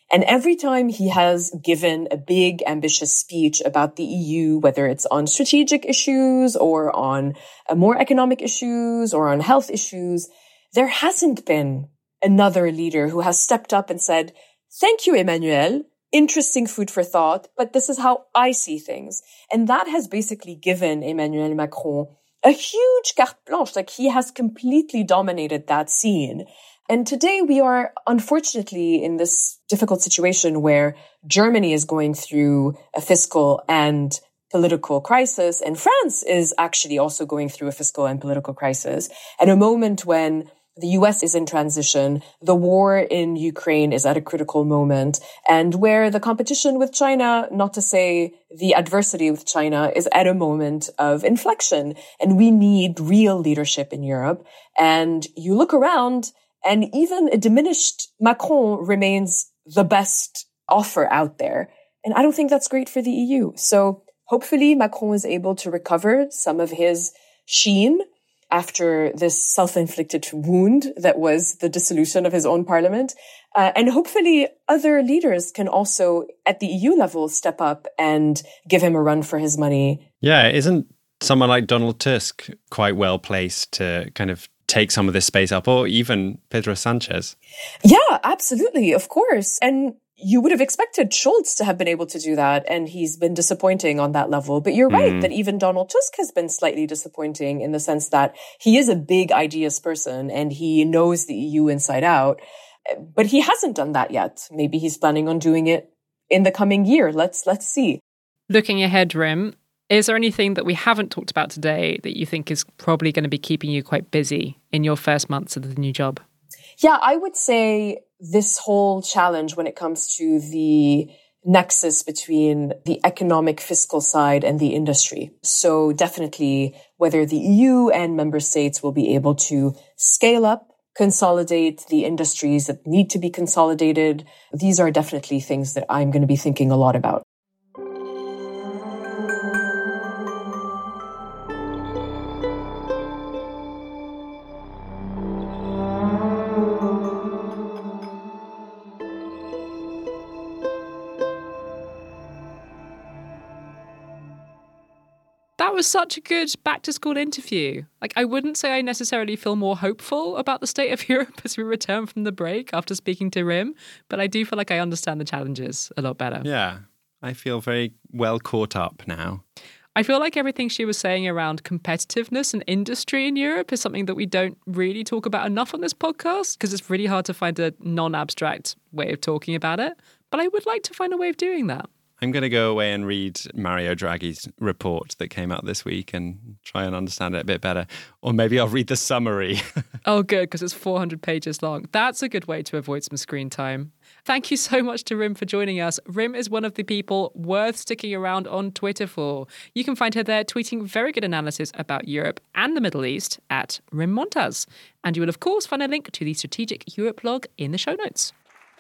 And every time he has given a big, ambitious speech about the EU, whether it's on strategic issues or on more economic issues or on health issues, there hasn't been another leader who has stepped up and said, "Thank you, Emmanuel. Interesting food for thought, but this is how I see things." And that has basically given Emmanuel Macron a huge carte blanche. Like, he has completely dominated that scene. And today we are unfortunately in this difficult situation where Germany is going through a fiscal and political crisis, and France is actually also going through a fiscal and political crisis at a moment when the US is in transition, the war in Ukraine is at a critical moment, and where the competition with China, not to say the adversity with China, is at a moment of inflection. And we need real leadership in Europe. And you look around, and even a diminished Macron remains the best offer out there. And I don't think that's great for the EU. So hopefully Macron is able to recover some of his sheen after this self-inflicted wound that was the dissolution of his own parliament. And hopefully other leaders can also, at the EU level, step up and give him a run for his money. Yeah, isn't someone like Donald Tusk quite well placed to kind of take some of this space up, or even Pedro Sanchez? Yeah, absolutely, of course. And you would have expected Scholz to have been able to do that, and he's been disappointing on that level. But you're right that even Donald Tusk has been slightly disappointing in the sense that he is a big ideas person and he knows the EU inside out, but he hasn't done that yet. Maybe he's planning on doing it in the coming year. Let's see. Looking ahead, Rim, is there anything that we haven't talked about today that you think is probably going to be keeping you quite busy in your first months of the new job? Yeah, I would say this whole challenge when it comes to the nexus between the economic fiscal side and the industry. So definitely whether the EU and member states will be able to scale up, consolidate the industries that need to be consolidated. These are definitely things that I'm going to be thinking a lot about. That was such a good back-to-school interview. Like, I wouldn't say I necessarily feel more hopeful about the state of Europe as we return from the break after speaking to Rim, but I do feel like I understand the challenges a lot better. Yeah, I feel very well caught up now. I feel like everything she was saying around competitiveness and industry in Europe is something that we don't really talk about enough on this podcast because it's really hard to find a non-abstract way of talking about it. But I would like to find a way of doing that. I'm going to go away and read Mario Draghi's report that came out this week and try and understand it a bit better. Or maybe I'll read the summary. Oh, good, because it's 400 pages long. That's a good way to avoid some screen time. Thank you so much to Rim for joining us. Rim is one of the people worth sticking around on Twitter for. You can find her there tweeting very good analysis about Europe and the Middle East at Rim Montaz. And you will, of course, find a link to the Strategic Europe blog in the show notes.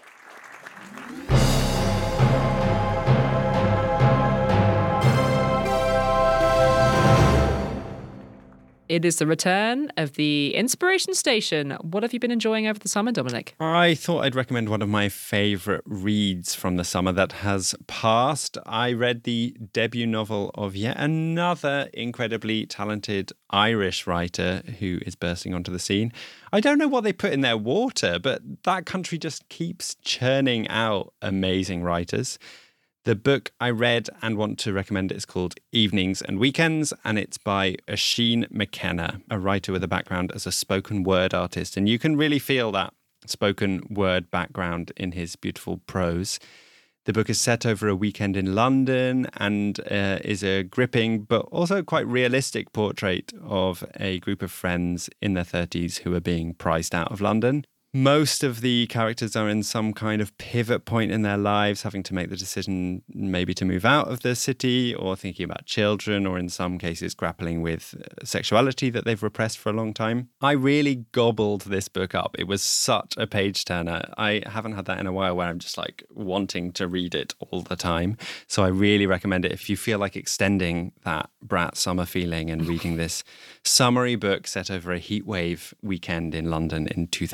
It is the return of the Inspiration Station. What have you been enjoying over the summer, Dominic? I thought I'd recommend one of my favourite reads from the summer that has passed. I read the debut novel of yet another incredibly talented Irish writer who is bursting onto the scene. I don't know what they put in their water, but that country just keeps churning out amazing writers. The book I read and want to recommend is called Evenings and Weekends, and it's by Oisin McKenna, a writer with a background as a spoken word artist. And you can really feel that spoken word background in his beautiful prose. The book is set over a weekend in London and is a gripping but also quite realistic portrait of a group of friends in their 30s who are being priced out of London. Most of the characters are in some kind of pivot point in their lives, having to make the decision maybe to move out of the city or thinking about children, or in some cases grappling with sexuality that they've repressed for a long time. I really gobbled this book up. It was such a page turner. I haven't had that in a while where I'm just like wanting to read it all the time. So I really recommend it if you feel like extending that brat summer feeling and reading this summery book set over a heatwave weekend in London in 2019.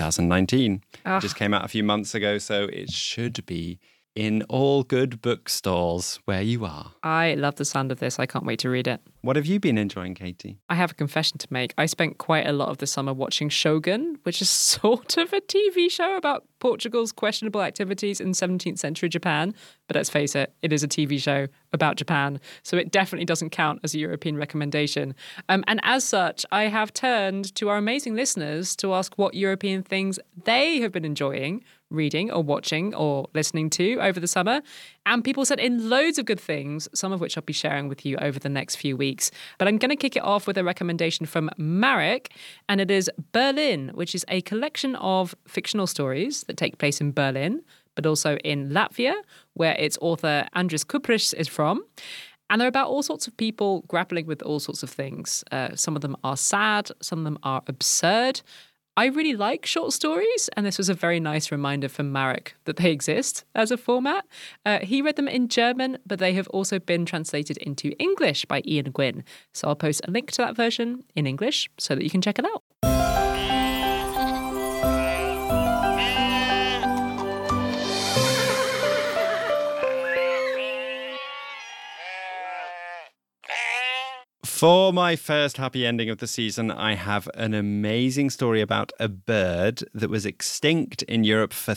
2019. It just came out a few months ago, so it should be in all good bookstores where you are. I love the sound of this. I can't wait to read it. What have you been enjoying, Katie? I have a confession to make. I spent quite a lot of the summer watching Shogun, which is sort of a TV show about Portugal's questionable activities in 17th century Japan. But let's face it, it is a TV show about Japan. So it definitely doesn't count as a European recommendation. And as such, I have turned to our amazing listeners to ask what European things they have been enjoying reading or watching or listening to over the summer. And people sent in loads of good things, some of which I'll be sharing with you over the next few weeks. But I'm going to kick it off with a recommendation from Marek, and it is Berlin, which is a collection of fictional stories that take place in Berlin, but also in Latvia, where its author Andris Kupriš is from. And they're about all sorts of people grappling with all sorts of things. Some of them are sad, some of them are absurd. I really like short stories, and this was a very nice reminder from Marek that they exist as a format. He read them in German, but they have also been translated into English by Ian Gwynn. So I'll post a link to that version in English so that you can check it out. For my first happy ending of the season, I have an amazing story about a bird that was extinct in Europe for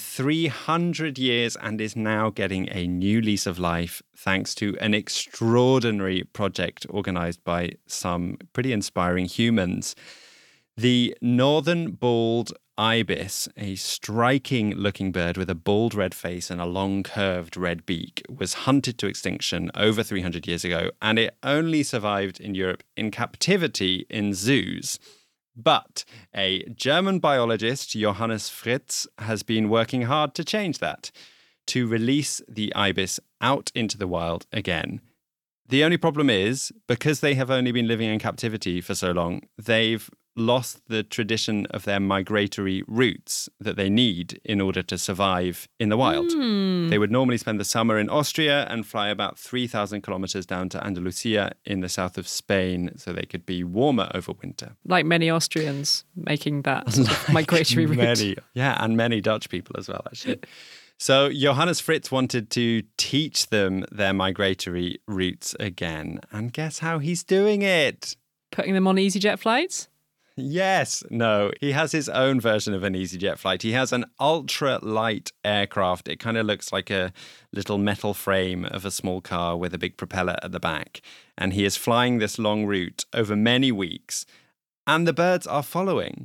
300 years and is now getting a new lease of life thanks to an extraordinary project organised by some pretty inspiring humans. The northern bald ibis, a striking-looking bird with a bold red face and a long curved red beak, was hunted to extinction over 300 years ago, and it only survived in Europe in captivity in zoos. But a German biologist, Johannes Fritz, has been working hard to change that, to release the ibis out into the wild again. The only problem is, because they have only been living in captivity for so long, they've lost the tradition of their migratory routes that they need in order to survive in the wild. They would normally spend the summer in Austria and fly about 3,000 kilometers down to Andalusia in the south of Spain so they could be warmer over winter. Like many Austrians making that sort of migratory route. And many Dutch people as well, actually. So Johannes Fritz wanted to teach them their migratory routes again. And guess how he's doing it? Putting them on EasyJet flights? Yes. No, he has his own version of an EasyJet flight. He has an ultra-light aircraft. It kind of looks like a little metal frame of a small car with a big propeller at the back. And he is flying this long route over many weeks. And the birds are following.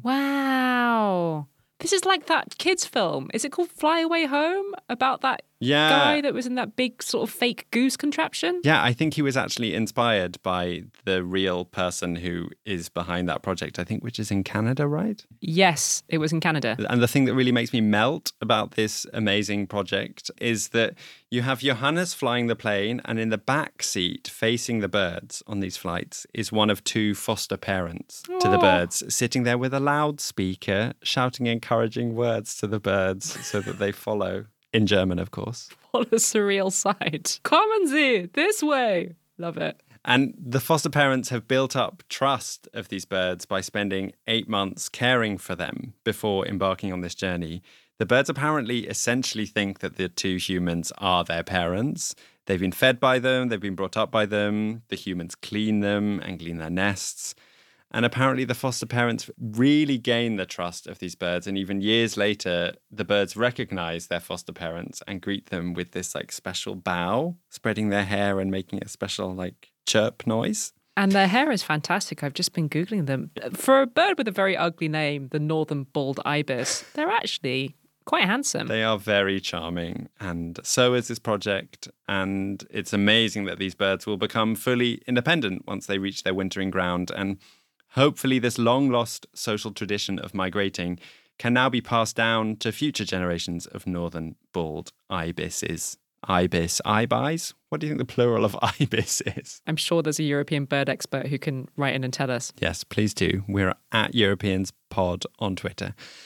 Wow. This is like that kids' film. Is it called Fly Away Home? About that guy that was in that big sort of fake goose contraption? Yeah, I think he was actually inspired by the real person who is behind that project, I think, which is in Canada, right? Yes, it was in Canada. And the thing that really makes me melt about this amazing project is that you have Johannes flying the plane, and in the back seat, facing the birds on these flights, is one of two foster parents to the birds, sitting there with a loudspeaker, shouting encouraging words to the birds so that they follow. In German, of course. What a surreal sight. Kommen Sie, this way. Love it. And the foster parents have built up trust of these birds by spending 8 months caring for them before embarking on this journey. The birds apparently essentially think that the two humans are their parents. They've been fed by them, they've been brought up by them, the humans clean them and clean their nests. And apparently the foster parents really gain the trust of these birds. And even years later, the birds recognize their foster parents and greet them with this like special bow, spreading their hair and making a special like chirp noise. And their hair is fantastic. I've just been Googling them. For a bird with a very ugly name, the northern bald ibis, they're actually quite handsome. They are very charming. And so is this project. And it's amazing that these birds will become fully independent once they reach their wintering ground. And hopefully this long-lost social tradition of migrating can now be passed down to future generations of northern bald ibises. Ibis. What do you think the plural of ibis is? I'm sure there's a European bird expert who can write in and tell us. Yes, please do. We're at Europeans Pod on Twitter.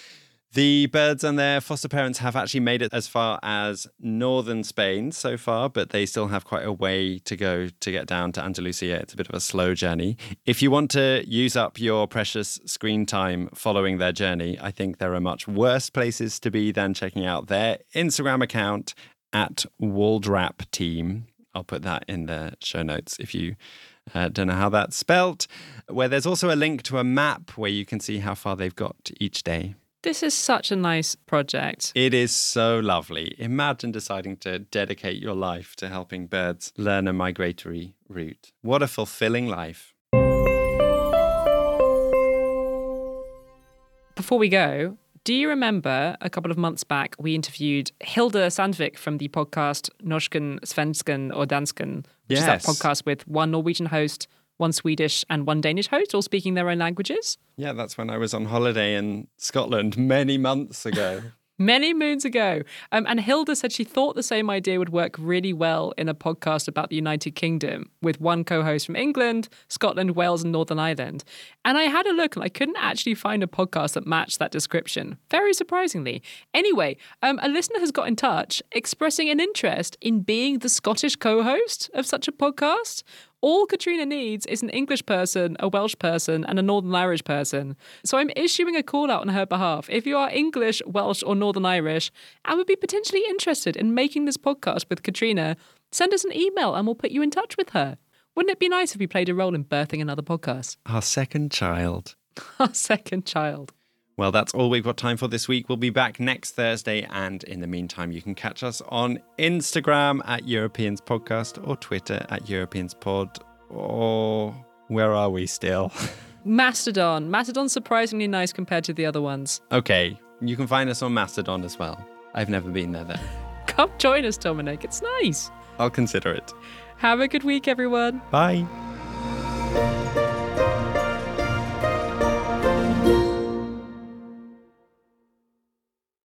The birds and their foster parents have actually made it as far as northern Spain so far, but they still have quite a way to go to get down to Andalusia. It's a bit of a slow journey. If you want to use up your precious screen time following their journey, I think there are much worse places to be than checking out their Instagram account at Waldrapp Team. I'll put that in the show notes if you don't know how that's spelt, where there's also a link to a map where you can see how far they've got each day. This is such a nice project. It is so lovely. Imagine deciding to dedicate your life to helping birds learn a migratory route. What a fulfilling life. Before we go, do you remember a couple of months back we interviewed Hilda Sandvik from the podcast Norsken, Svensken or Dansken, which is that podcast with one Norwegian host, one Swedish and one Danish host, all speaking their own languages? Yeah, that's when I was on holiday in Scotland many months ago. Many moons ago. And Hilda said she thought the same idea would work really well in a podcast about the United Kingdom with one co-host from England, Scotland, Wales and Northern Ireland. And I had a look and I couldn't actually find a podcast that matched that description, very surprisingly. Anyway, a listener has got in touch expressing an interest in being the Scottish co-host of such a podcast. All Katrina needs is an English person, a Welsh person, and a Northern Irish person. So I'm issuing a call out on her behalf. If you are English, Welsh, or Northern Irish and would be potentially interested in making this podcast with Katrina, send us an email and we'll put you in touch with her. Wouldn't it be nice if we played a role in birthing another podcast? Our second child. Our second child. Well, that's all we've got time for this week. We'll be back next Thursday. And in the meantime, you can catch us on Instagram at Europeans Podcast or Twitter at Europeans Pod. Or where are we still? Mastodon. Mastodon's surprisingly nice compared to the other ones. Okay, you can find us on Mastodon as well. I've never been there though. Come join us, Dominic. It's nice. I'll consider it. Have a good week, everyone. Bye.